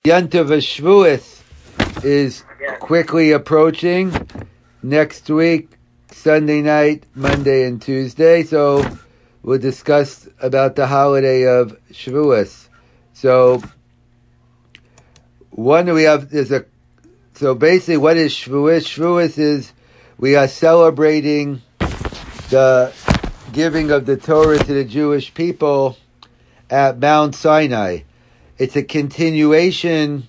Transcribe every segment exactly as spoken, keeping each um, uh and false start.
Yontiv Shavuos is quickly approaching. Next week, Sunday night, Monday, and Tuesday. So we'll discuss about the holiday of Shavuos. So one we have is a. So basically, what is Shavuos? Shavuos is we are celebrating the giving of the Torah to the Jewish people at Mount Sinai. It's a continuation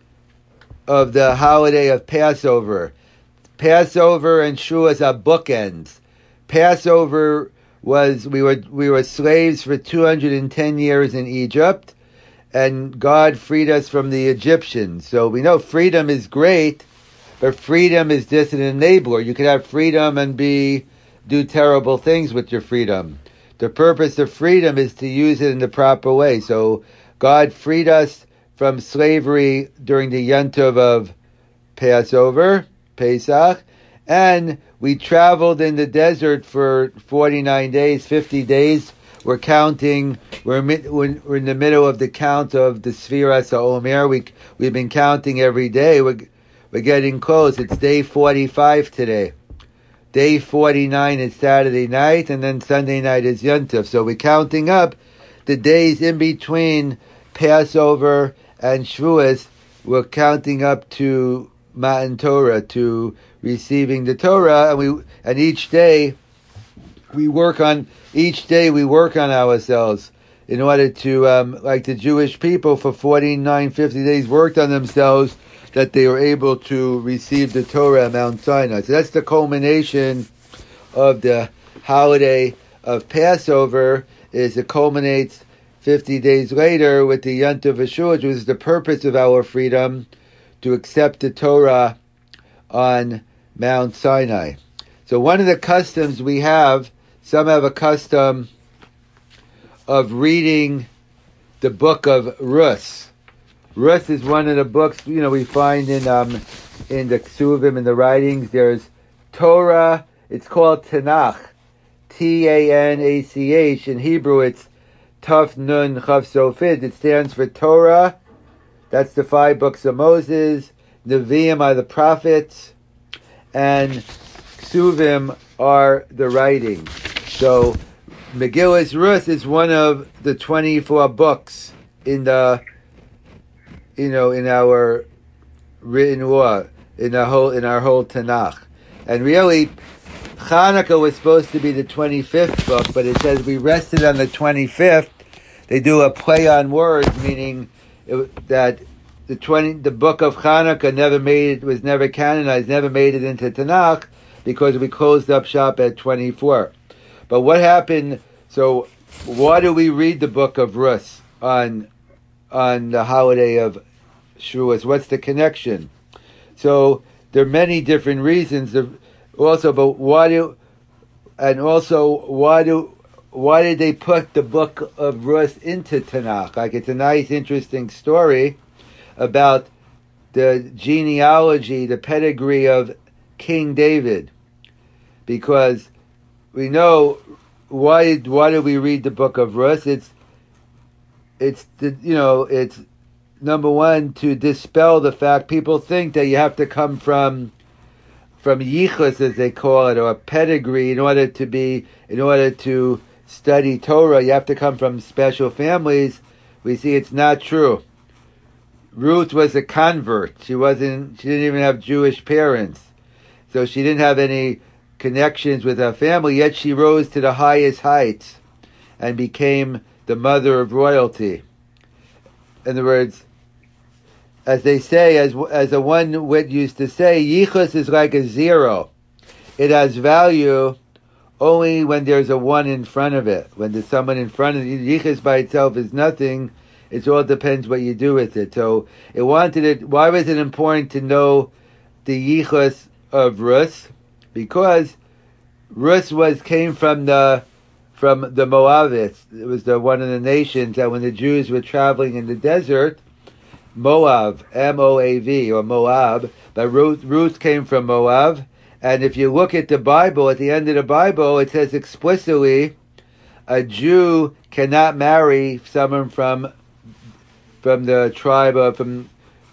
of the holiday of Passover. Passover and Shavuos are bookends. Passover was we were we were slaves for two hundred ten years in Egypt, and God freed us from the Egyptians. So we know freedom is great, but freedom is just an enabler. You could have freedom and be do terrible things with your freedom. The purpose of freedom is to use it in the proper way. So God freed us from slavery during the Yontiv of Passover, Pesach, and we traveled in the desert for forty-nine days, fifty days. We're counting, we're, we're in the middle of the count of the Sfiras HaOmer. We, we've been counting every day. We're, we're getting close. It's day forty-five today. Day forty-nine is Saturday night, and then Sunday night is Yontiv. So we're counting up the days in between Passover and Shavuos. We're counting up to Matan Torah, to receiving the Torah, and we and each day we work on each day we work on ourselves in order to, um, like the Jewish people for forty-nine, fifty days worked on themselves that they were able to receive the Torah at Mount Sinai. So that's the culmination of the holiday of Passover. Is it culminates fifty days later with the Yontiv Shavuos, which is the purpose of our freedom, to accept the Torah on Mount Sinai. So one of the customs we have, some have a custom of reading the book of Ruth. Ruth is one of the books, you know, we find in um, in the Ksuvim, in the writings. There's Torah, it's called Tanakh, T A N A C H. In Hebrew, it's Taf Nun Chav Sofit. It stands for Torah. That's the five books of Moses. Nevi'im are the prophets, and Ksuvim are the writings. So Megillas Ruth is one of the twenty-four books in the, you know, in our written law, in our whole in our whole Tanakh. And really, Hanukkah was supposed to be the twenty-fifth book, but it says we rested on the twenty-fifth. They do a play on words, meaning it, that the twenty the book of Hanukkah never made it was never canonized, never made it into Tanakh because we closed up shop at twenty-four. But what happened? So why do we read the book of Ruth on on the holiday of Shavuos? What's the connection? So there are many different reasons. Also, but why do and also why do why did they put the book of Ruth into Tanakh? Like, it's a nice, interesting story about the genealogy, the pedigree of King David, because we know why. Why do we read the book of Ruth? It's it's the, you know it's number one, to dispel the fact people think that you have to come from from yichus, as they call it, or a pedigree in order to be in order to study Torah. You have to come from special families. We see it's not true. Ruth was a convert. She wasn't. She didn't even have Jewish parents, so she didn't have any connections with her family. Yet she rose to the highest heights and became the mother of royalty. In other words, as they say, as as a one wit used to say, yichus is like a zero. It has value only when there's a one in front of it. When there's someone in front of you, yichus by itself is nothing. It all depends what you do with it. So it wanted it. Why was it important to know the yichus of Ruth? Because Ruth was came from the from the Moabites. It was the one of the nations that when the Jews were traveling in the desert, Moab, M O A V, or Moab, but Ruth, Ruth came from Moab. And if you look at the Bible, at the end of the Bible, it says explicitly, a Jew cannot marry someone from from the tribe of from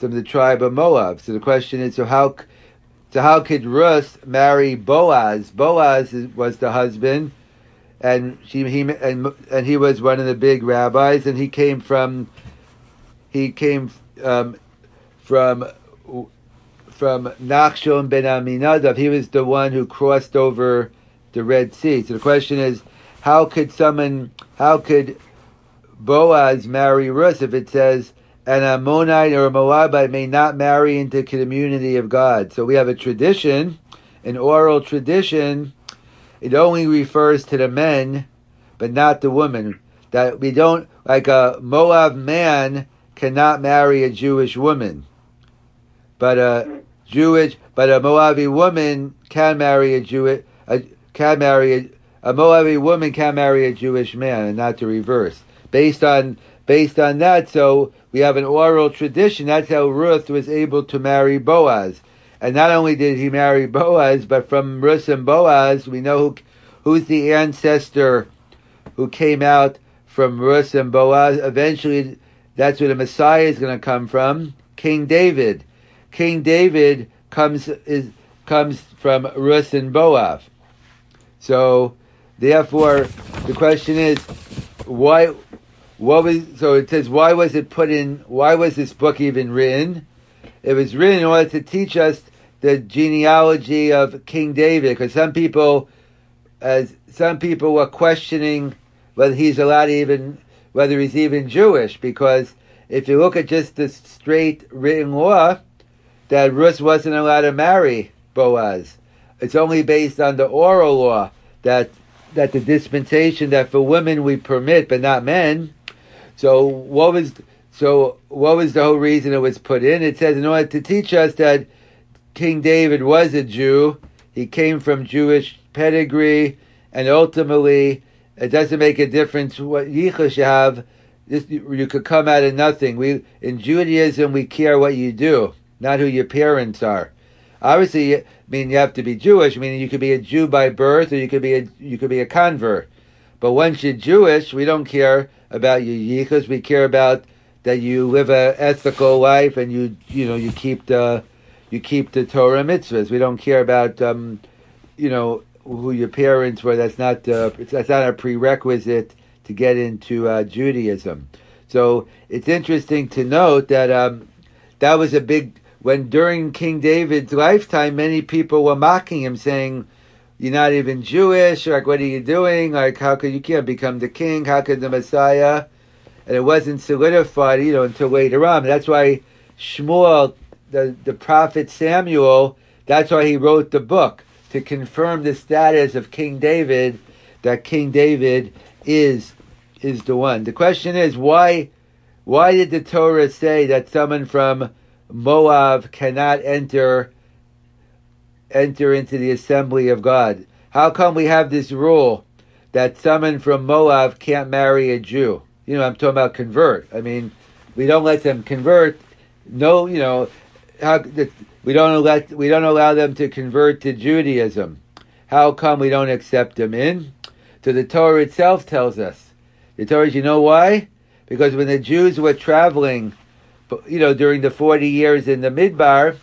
from the tribe of Moab. So the question is, so how, so how could Ruth marry Boaz? Boaz was the husband, and she he and and he was one of the big rabbis, and he came from he came um, from from Nachshon ben Aminadav. He was the one who crossed over the Red Sea. So the question is, how could someone, how could Boaz marry Ruth if it says an Ammonite or a Moabite may not marry into the community of God? So we have a tradition, an oral tradition. It only refers to the men, but not the women. That we don't, like a Moab man cannot marry a Jewish woman, but a Jewish, but a Moabi woman can marry a Jewish, a, can marry a, a Moabi woman can marry a Jewish man, and not the reverse. Based on based on that, so we have an oral tradition. That's how Ruth was able to marry Boaz. And not only did he marry Boaz, but from Ruth and Boaz, we know who, who's the ancestor who came out from Ruth and Boaz. Eventually, that's where the Messiah is going to come from, King David. King David comes is comes from Ruth and Boaz. So, therefore, the question is, why? What was so? It says, why was it put in? Why was this book even written? It was written in order to teach us the genealogy of King David, because some people, as some people were questioning whether he's allowed to even, whether he's even Jewish, because if you look at just the straight written law, that Ruth wasn't allowed to marry Boaz. It's only based on the oral law that that the dispensation that for women we permit, but not men. So what was so what was the whole reason it was put in? It says in order to teach us that King David was a Jew, he came from Jewish pedigree, and ultimately it doesn't make a difference what yichus you have. This, you could come out of nothing. We in Judaism we care what you do, not who your parents are. Obviously, I mean you have to be Jewish. I mean you could be a Jew by birth, or you could be a you could be a convert. But once you're Jewish, we don't care about your yichus. We care about that you live a ethical life and you you know you keep the you keep the Torah mitzvahs. We don't care about um, you know who your parents were. That's not uh, that's not a prerequisite to get into uh, Judaism. So it's interesting to note that um, that was a big when during King David's lifetime, many people were mocking him, saying, "You're not even Jewish. Like, what are you doing? Like, how could you can't become the king? How could the Messiah?" And it wasn't solidified, you know, until later on. That's why Shmuel, the the prophet Samuel, that's why he wrote the book to confirm the status of King David, that King David is is the one. The question is, why why did the Torah say that someone from Moab cannot enter enter into the assembly of God? How come we have this rule that someone from Moab can't marry a Jew? You know, I'm talking about convert. I mean, we don't let them convert. No, you know, how we don't let we don't allow them to convert to Judaism. How come we don't accept them in? So the Torah itself tells us. The Torah, you know why? Because when the Jews were traveling, you know, during the forty years in the Midbar,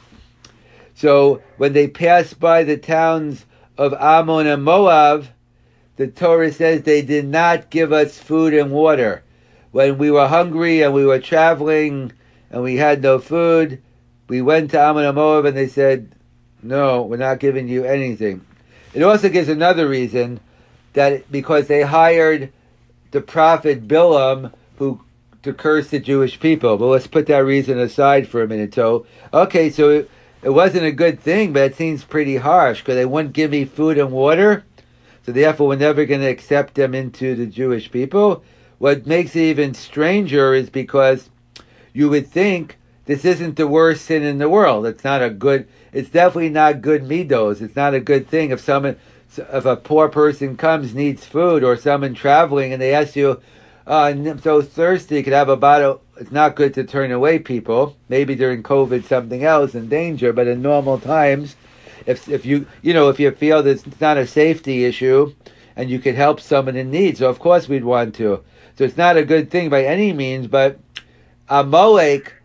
so when they passed by the towns of Ammon and Moab, the Torah says they did not give us food and water. When we were hungry and we were traveling and we had no food, we went to Ammon and Moab and they said, no, we're not giving you anything. It also gives another reason, that because they hired the prophet Bilam who to curse the Jewish people. But let's put that reason aside for a minute. So, okay, so it, it wasn't a good thing, but it seems pretty harsh because they wouldn't give me food and water. So therefore, we're never going to accept them into the Jewish people. What makes it even stranger is because you would think this isn't the worst sin in the world. It's not a good, it's definitely not good midos. It's not a good thing if someone, if a poor person comes, needs food, or someone traveling and they ask you, uh, I'm so thirsty, could have a bottle. It's not good to turn away people. Maybe during COVID something else in danger, but in normal times, if if you, you know, if you feel that it's not a safety issue and you could help someone in need, so of course we'd want to. So it's not a good thing by any means, but Amalek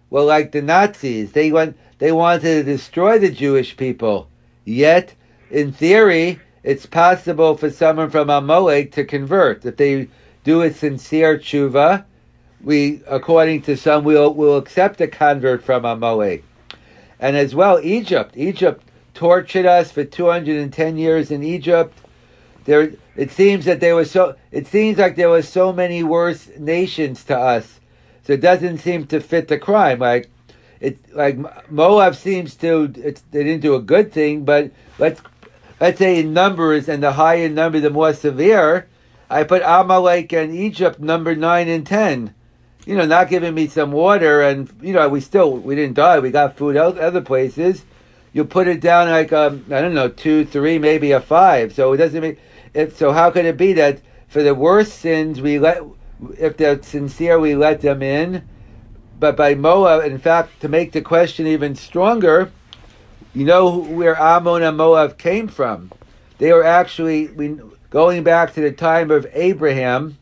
were like the Nazis. They went, they wanted to destroy the Jewish people. Yet, in theory, it's possible for someone from Amalek to convert. If they do a sincere tshuva, we, according to some, will will accept a convert from Amalek. And as well, Egypt. Egypt tortured us for two hundred ten years in Egypt. There, it seems that there was so. It seems like there were so many worse nations to us. So it doesn't seem to fit the crime. Like it, like Moab seems to. It's, they didn't do a good thing, but let's let's say in numbers, and the higher number, the more severe. I put Amalek and Egypt number nine and ten. You know, not giving me some water, and you know, we still we didn't die. We got food out other places. You put it down like um, I don't know, two, three, maybe a five. So it doesn't make. If, so how could it be that for the worst sins we let, if they're sincere, we let them in, but by Moab, in fact, to make the question even stronger, you know where Ammon and Moab came from? They were actually we, going back to the time of Abraham.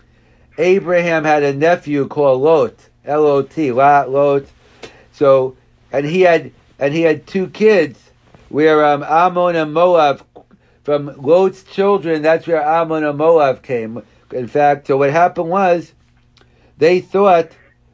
Abraham had a nephew called Lot, L O T, Lot, Lot. So, and he had and he had two kids, where um, Ammon and Moab. From Lot's children, that's where Ammon and Moab came. In fact, so what happened was, they thought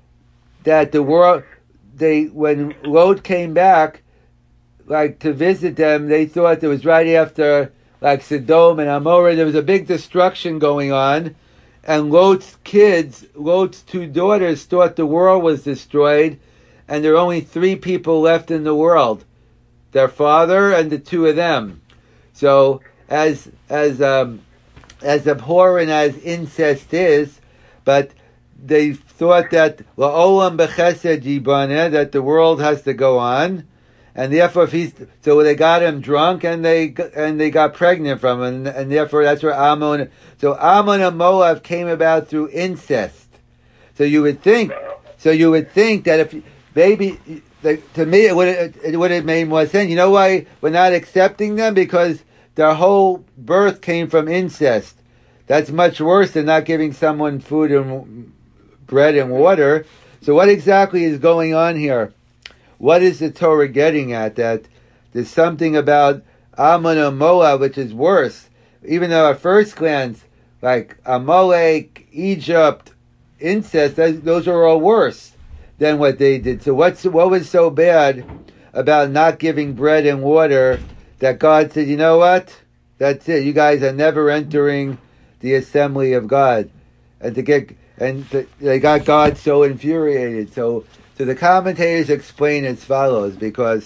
that the world, they when Lot came back, like to visit them, they thought it was right after like Sodom and Amorah. There was a big destruction going on, and Lot's kids, Lot's two daughters, thought the world was destroyed, and there were only three people left in the world: their father and the two of them. So, as as um, as abhorrent as incest is, but they thought that la'olam b'chesed yibana, that the world has to go on, and therefore, if he's so they got him drunk and they and they got pregnant from him, and, and therefore that's where Ammon. So Ammon and Moab came about through incest. So you would think, so you would think that if maybe. Like, to me, it would it would have made more sense. You know why we're not accepting them? Because their whole birth came from incest. That's much worse than not giving someone food and bread and water. So what exactly is going on here? What is the Torah getting at? That there's something about Ammon and Moab which is worse. Even though at first glance, like Amalek, Egypt, incest, those are all worse than what they did. So what's what was so bad about not giving bread and water that God said, you know what? That's it. You guys are never entering the assembly of God. And to get and to, they got God so infuriated. So so the commentators explain as follows, because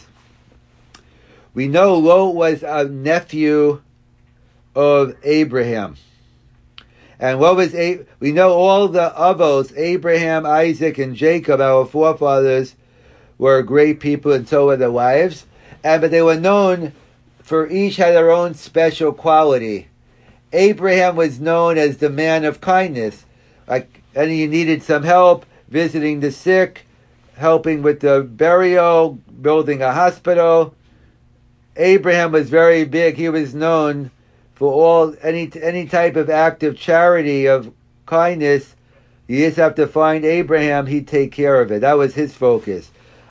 we know Lot was a nephew of Abraham. And what was a? We know all the avos, Abraham, Isaac, and Jacob, our forefathers, were great people, and so were their wives. And but they were known for each had their own special quality. Abraham was known as the man of kindness, like, and he needed some help visiting the sick, helping with the burial, building a hospital. Abraham was very big. He was known for all any any type of act of charity, of kindness. You just have to find Abraham, he'd take care of it. That was his focus.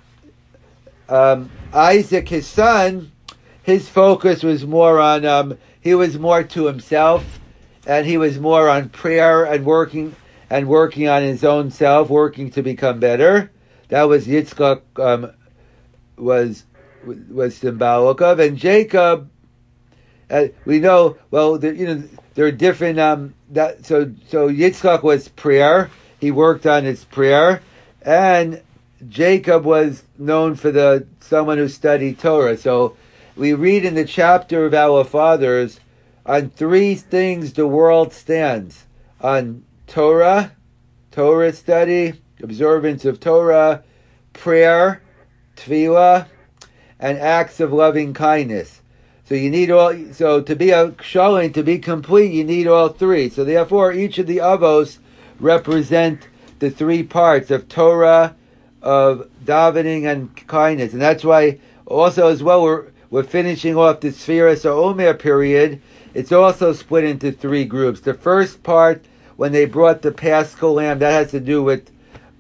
Um, Isaac, his son, his focus was more on, um, he was more to himself, and he was more on prayer and working and working on his own self, working to become better. That was Yitzchak, um, was was symbolic of. And Jacob, Uh, we know, well, the, you know, there are different, um, that, so, so Yitzchak was prayer. He worked on his prayer. And Jacob was known for the, someone who studied Torah. So we read in the chapter of our fathers, on three things the world stands. On Torah, Torah study, observance of Torah, prayer, tefillah, and acts of loving kindness. So you need all. So to be a shalom, to be complete, you need all three. So therefore, each of the avos represent the three parts of Torah, of davening, and kindness. And that's why also as well we're we're finishing off the Sfiras Omer period. It's also split into three groups. The first part, when they brought the Paschal lamb, that has to do with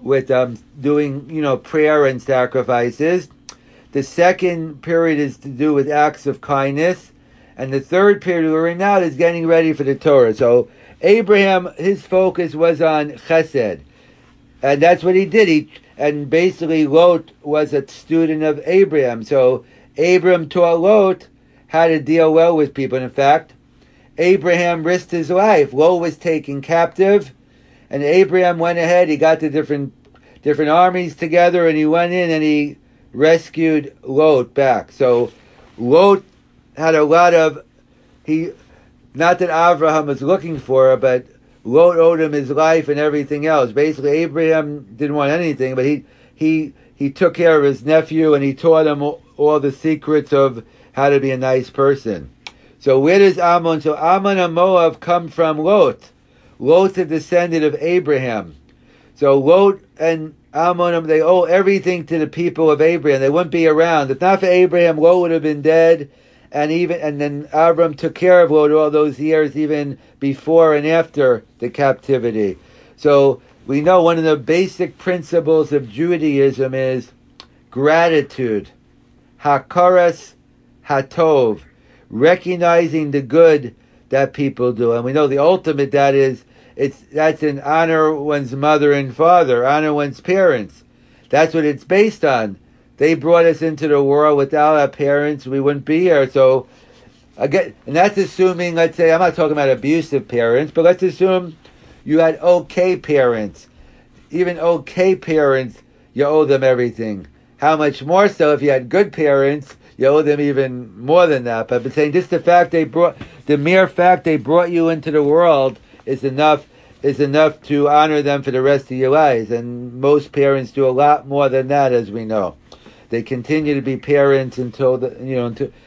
with um, doing, you know, prayer and sacrifices. The second period is to do with acts of kindness. And the third period we're in now is getting ready for the Torah. So Abraham, his focus was on chesed. And that's what he did. He, and basically Lot was a student of Abraham. So Abraham taught Lot how to deal well with people. And in fact, Abraham risked his life. Lot was taken captive. And Abraham went ahead. He got the different different armies together. And he went in and he rescued Lot back. So Lot had a lot of, he, not that Abraham was looking for it, but Lot owed him his life and everything else. Basically, Abraham didn't want anything, but he he he took care of his nephew and he taught him all, all the secrets of how to be a nice person. So where does Ammon? So Ammon and Moab come from Lot. Lot's a descendant of Abraham. So Lot and Ammon, they owe everything to the people of Abraham. They wouldn't be around. If not for Abraham, Lot would have been dead. And even and then Abram took care of Lot all those years, even before and after the captivity. So we know one of the basic principles of Judaism is gratitude, hakaras hatov, recognizing the good that people do. And we know the ultimate that is it's that's in honor one's mother and father, honor one's parents. That's what it's based on. They brought us into the world. Without our parents, we wouldn't be here. So, again, and that's assuming, let's say, I'm not talking about abusive parents, but let's assume you had okay parents. Even okay parents, you owe them everything. How much more so if you had good parents, you owe them even more than that. But I'm saying just the fact they brought, the mere fact they brought you into the world is enough, is enough to honor them for the rest of your lives. And most parents do a lot more than that, as we know. They continue to be parents until the, you know, until,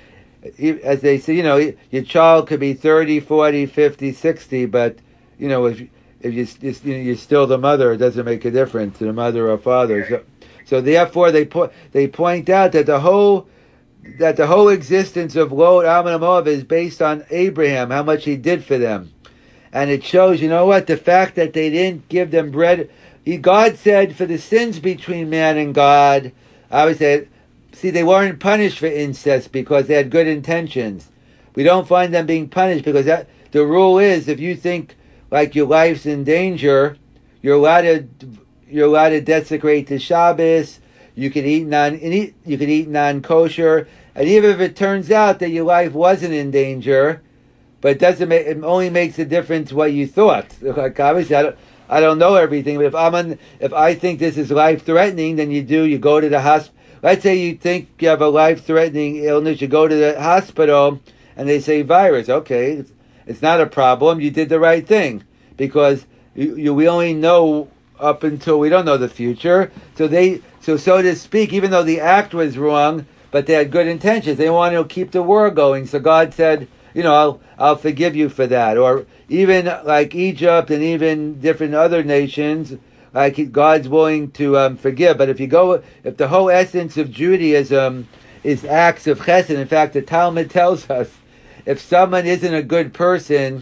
as they say, you know, your child could be thirty, forty, fifty, sixty, but, you know, if if you, you know, you're still the mother, it doesn't make a difference to the mother or father. So, so therefore, they po- they point out that the whole that the whole existence of Lot, Ammon, and Moab is based on Abraham, how much he did for them, and it shows, you know what, the fact that they didn't give them bread. He, God said, for the sins between man and God. I would say, see, they weren't punished for incest because they had good intentions. We don't find them being punished because that, the rule is, if you think like your life's in danger, you're allowed to you're allowed to desecrate the Shabbos. You can eat non you can eat non kosher, and even if it turns out that your life wasn't in danger, but it doesn't make, it only makes a difference what you thought. Like obviously, I don't. I don't know everything, but if I'm on, if I think this is life threatening, then you do. You go to the hospital. Let's say you think you have a life threatening illness. You go to the hospital, and they say virus. Okay, it's, it's not a problem. You did the right thing because you, you we only know up until we don't know the future. So they, so so to speak, even though the act was wrong, but they had good intentions. They wanted to keep the war going. So God said, you know, I'll I'll forgive you for that. Or even like Egypt and even different other nations, like God's willing to um, forgive. But if you go, if the whole essence of Judaism is acts of chesed, in fact, the Talmud tells us, if someone isn't a good person,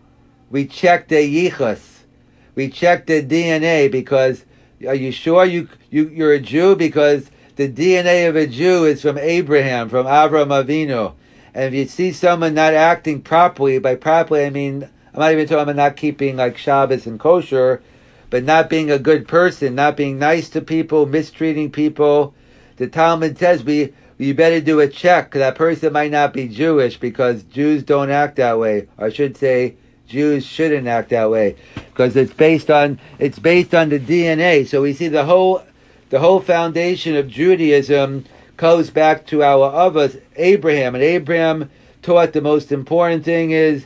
we check their yichus, we check their D N A, because are you sure you, you you're a Jew? Because the D N A of a Jew is from Abraham, from Avraham Avinu. And if you see someone not acting properly, by properly I mean, I'm not even talking about not keeping like Shabbos and kosher, but not being a good person, not being nice to people, mistreating people. The Talmud says we you better do a check. That person might not be Jewish because Jews don't act that way. Or I should say, Jews shouldn't act that way because it's based on it's based on the D N A. So we see the whole the whole foundation of Judaism goes back to our Avos, Abraham, and Abraham taught the most important thing is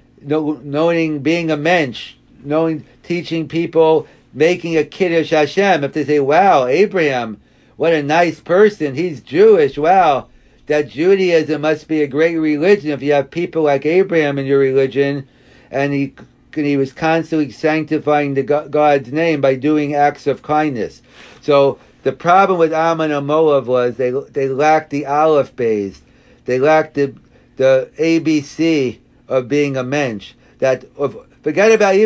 knowing, being a mensch, knowing, teaching people, making a kiddush Hashem. If they say, "Wow, Abraham, what a nice person, he's Jewish. Wow, that Judaism must be a great religion if you have people like Abraham in your religion," and he he was constantly sanctifying the God's name by doing acts of kindness. So the problem with Ammon and Moab was they they lacked the aleph beis, they lacked the the A B C of being a mensch. That of, forget about even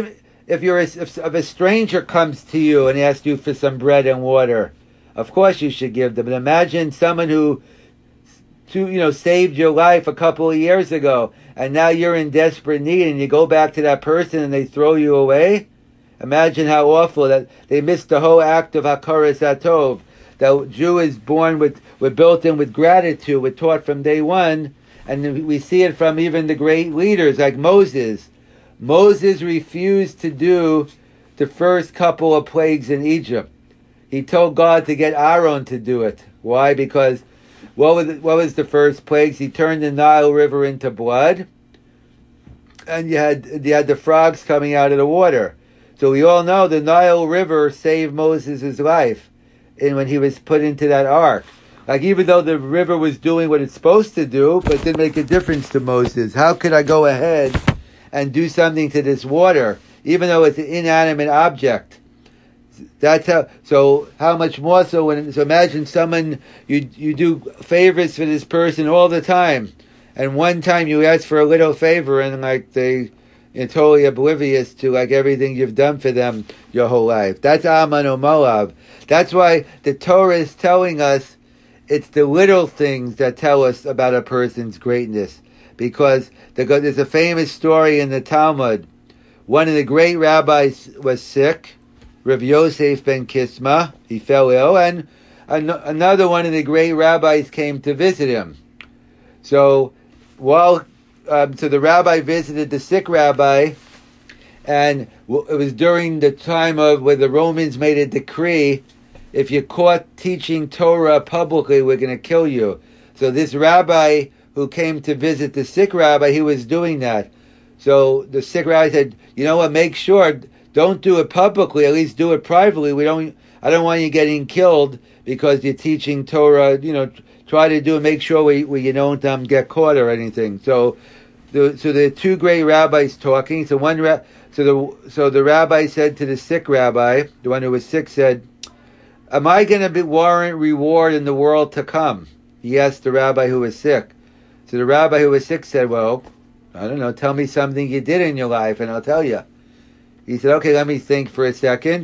if you're a, if, if a stranger comes to you and asks you for some bread and water, of course you should give them. But imagine someone who, to, you know, saved your life a couple of years ago, and now you're in desperate need, and you go back to that person and they throw you away. Imagine how awful that they missed the whole act of Hakaras Hatov. The Jew is born with, we're built in with gratitude. We're taught from day one, and we see it from even the great leaders like Moses. Moses refused to do the first couple of plagues in Egypt. He told God to get Aaron to do it. Why? Because what was, what was the first plagues? He turned the Nile River into blood, and you had you had the frogs coming out of the water. So we all know the Nile River saved Moses' life, and when he was put into that ark. Like, even though the river was doing what it's supposed to do, but it didn't make a difference to Moses. How could I go ahead and do something to this water, even though it's an inanimate object? That's how. So how much more so when? So imagine someone you you do favors for this person all the time, and one time you ask for a little favor, and like they, you're totally oblivious to like everything you've done for them your whole life. That's Aman or Moab. That's why the Torah is telling us it's the little things that tell us about a person's greatness. Because there's a famous story in the Talmud. One of the great rabbis was sick, Rav Yosef ben Kisma. He fell ill, and an- another one of the great rabbis came to visit him. So while um, so the rabbi visited the sick rabbi, and it was during the time of where the Romans made a decree: if you're caught teaching Torah publicly, we're going to kill you. So this rabbi who came to visit the sick rabbi, he was doing that. So the sick rabbi said, you know what, make sure, don't do it publicly, at least do it privately. We don't, I don't want you getting killed because you're teaching Torah, you know, try to do it, make sure we, we you don't um, get caught or anything. So the, so there are two great rabbis talking. So one, ra- so the, so the rabbi said to the sick rabbi, the one who was sick said, am I going to be warrant reward in the world to come? He asked the rabbi who was sick. So the rabbi who was sick said, well, I don't know, tell me something you did in your life and I'll tell you. He said, okay, let me think for a second.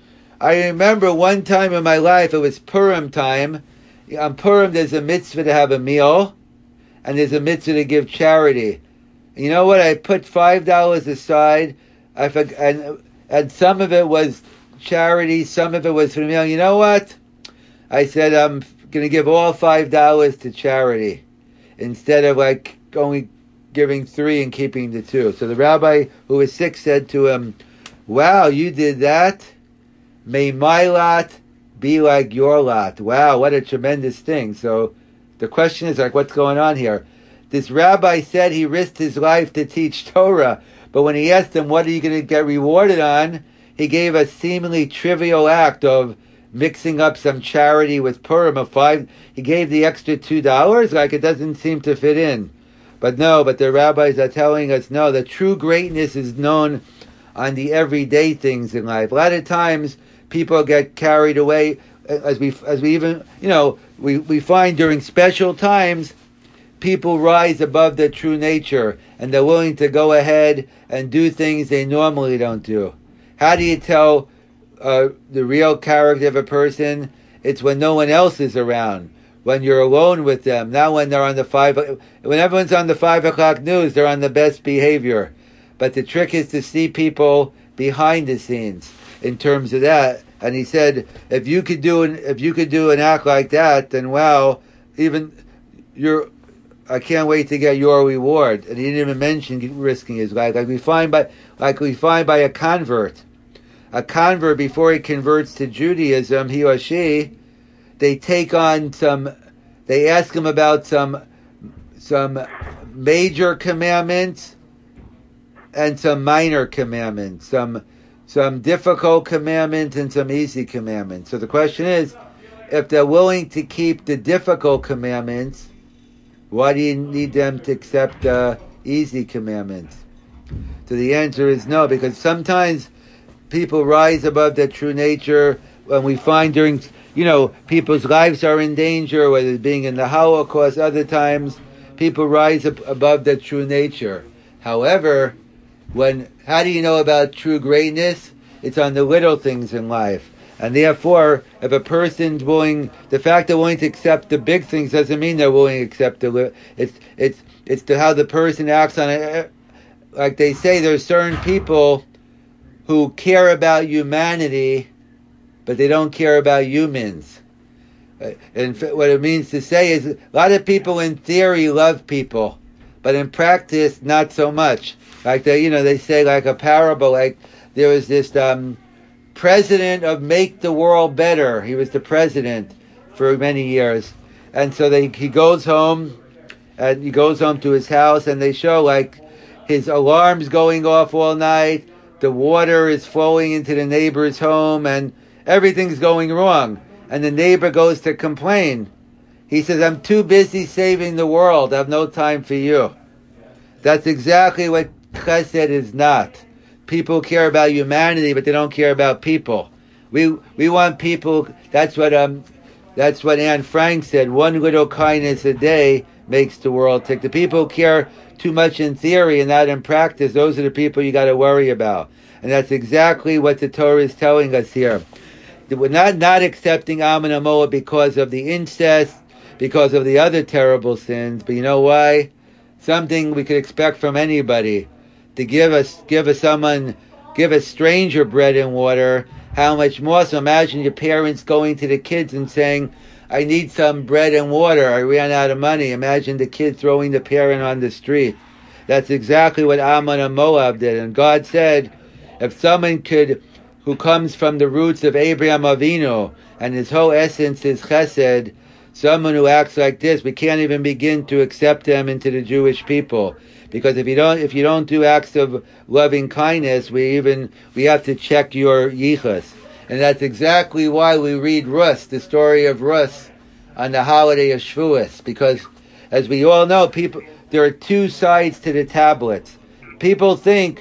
I remember one time in my life, it was Purim time. On Purim, there's a mitzvah to have a meal, and there's a mitzvah to give charity. You know what? I put five dollars aside, I forg- and, and some of it was charity, some of it was for the meal. You know what? I said, I'm going to give all five dollars to charity, instead of like only giving three and keeping the two. So the rabbi who was sick said to him, wow, you did that? May my lot be like your lot. Wow, what a tremendous thing. So the question is like, what's going on here? This rabbi said he risked his life to teach Torah, but when he asked him, what are you going to get rewarded on? He gave a seemingly trivial act of mixing up some charity with Purim of five. He gave the extra two dollars, like it doesn't seem to fit in. But no, but the rabbis are telling us, no, the true greatness is known on the everyday things in life. A lot of times people get carried away, as we as we even, you know, we, we find during special times, people rise above their true nature, and they're willing to go ahead and do things they normally don't do. How do you tell uh, the real character of a person? It's when no one else is around, when you're alone with them. Not when they're on the five, when everyone's on the five o'clock news, they're on the best behavior. But the trick is to see people behind the scenes in terms of that. And he said, if you could do an, if you could do an act like that, then wow, even you're, I can't wait to get your reward. And he didn't even mention risking his life, like we find by, like we find by a convert. A convert, before he converts to Judaism, he or she, they take on some, they ask him about some, some major commandments and some minor commandments, some, some difficult commandments and some easy commandments. So the question is, if they're willing to keep the difficult commandments, why do you need them to accept the easy commandments? So the answer is no, because sometimes people rise above their true nature. When we find during, you know, people's lives are in danger, whether it's being in the Holocaust, other times, people rise ab- above their true nature. However, when how do you know about true greatness? It's on the little things in life. And therefore, if a person's willing, the fact they're willing to accept the big things doesn't mean they're willing to accept the little. It's, it's, it's to how the person acts on it. Like they say, there's certain people who care about humanity, but they don't care about humans. And what it means to say is, a lot of people in theory love people, but in practice, not so much. Like they, you know, they say like a parable, like there was this um, president of Make the World Better. He was the president for many years. And so they, he goes home, and he goes home to his house, and they show like his alarms going off all night, the water is flowing into the neighbor's home, and everything's going wrong. And the neighbor goes to complain. He says, I'm too busy saving the world. I have no time for you. That's exactly what chesed is not. People care about humanity, but they don't care about people. We we want people, that's what um that's what Anne Frank said, one little kindness a day makes the world tick. The people who care too much in theory and not in practice, those are the people you got to worry about. And that's exactly what the Torah is telling us here. We're not, not accepting Ammon and Moab because of the incest, because of the other terrible sins, but you know why? Something we could expect from anybody. To give us, give us someone, give a stranger bread and water, how much more? So imagine your parents going to the kids and saying, I need some bread and water, I ran out of money. Imagine the kid throwing the parent on the street. That's exactly what Ammon and Moab did. And God said, if someone could, who comes from the roots of Abraham Avinu, and his whole essence is chesed, someone who acts like this, we can't even begin to accept them into the Jewish people. Because if you don't, if you don't do acts of loving kindness, we even, we have to check your yichus. And that's exactly why we read Rus, the story of Rus, on the holiday of Shavuos. Because, as we all know, people, there are two sides to the tablets. People think,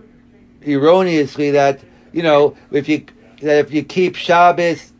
erroneously, that, you know, if you that if you keep Shabbos,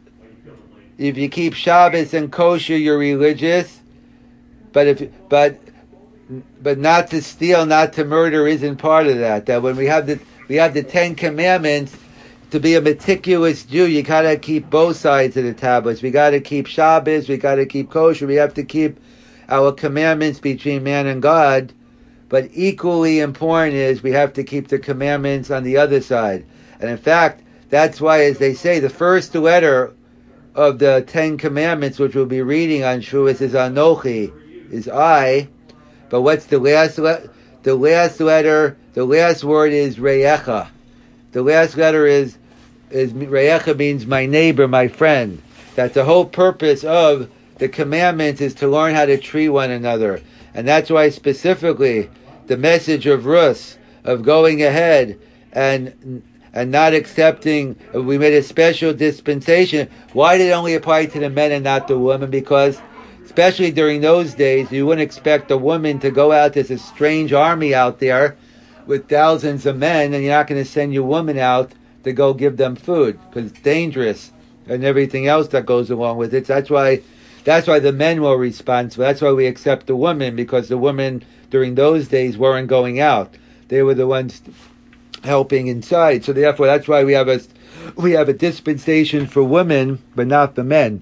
if you keep Shabbos and kosher, you're religious. But if but but not to steal, not to murder isn't part of that. That when we have the we have the Ten Commandments, to be a meticulous Jew, you gotta keep both sides of the tablets. We gotta keep Shabbos, we gotta keep kosher, we have to keep our commandments between man and God. But equally important is we have to keep the commandments on the other side. And in fact, that's why, as they say, the first letter of the Ten Commandments, which we'll be reading on Shavuos, is Anochi, is I. But what's the last le- the last letter? The last word is Reyecha. The last letter is is Reyecha, means my neighbor, my friend. That the whole purpose of the commandments is to learn how to treat one another, and that's why specifically the message of Rus, of going ahead and and not accepting, we made a special dispensation. Why did it only apply to the men and not the women? Because especially during those days, you wouldn't expect a woman to go out. There's a strange army out there with thousands of men, and you're not going to send your woman out to go give them food because it's dangerous and everything else that goes along with it. So that's why, that's why the men were responsible. That's why we accept the women, because the women during those days weren't going out. They were the ones helping inside. So therefore, that's why we have a we have a dispensation for women, but not for men.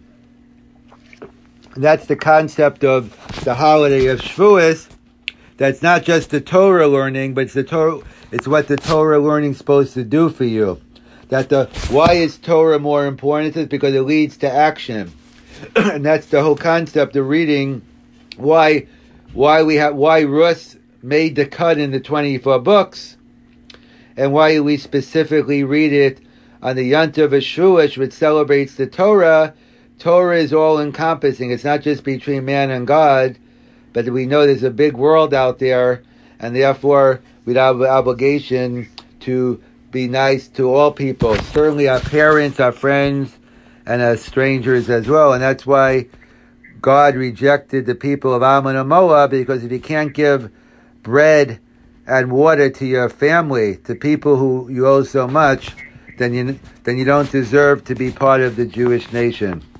And that's the concept of the holiday of Shavuos. That's not just the Torah learning, but it's the Torah. It's what the Torah learning is supposed to do for you. That the why is Torah more important? It's because it leads to action, and that's the whole concept of reading. Why, why we have why Rus made the cut in the twenty-four books. And why we specifically read it on the Yontiv Shavuos, which celebrates the Torah. Torah is all-encompassing. It's not just between man and God, but we know there's a big world out there, and therefore we have an obligation to be nice to all people, certainly our parents, our friends, and our strangers as well. And that's why God rejected the people of Ammon and Moab, because if you can't give bread and water to your family, to people who you owe so much, then you then you don't deserve to be part of the Jewish nation.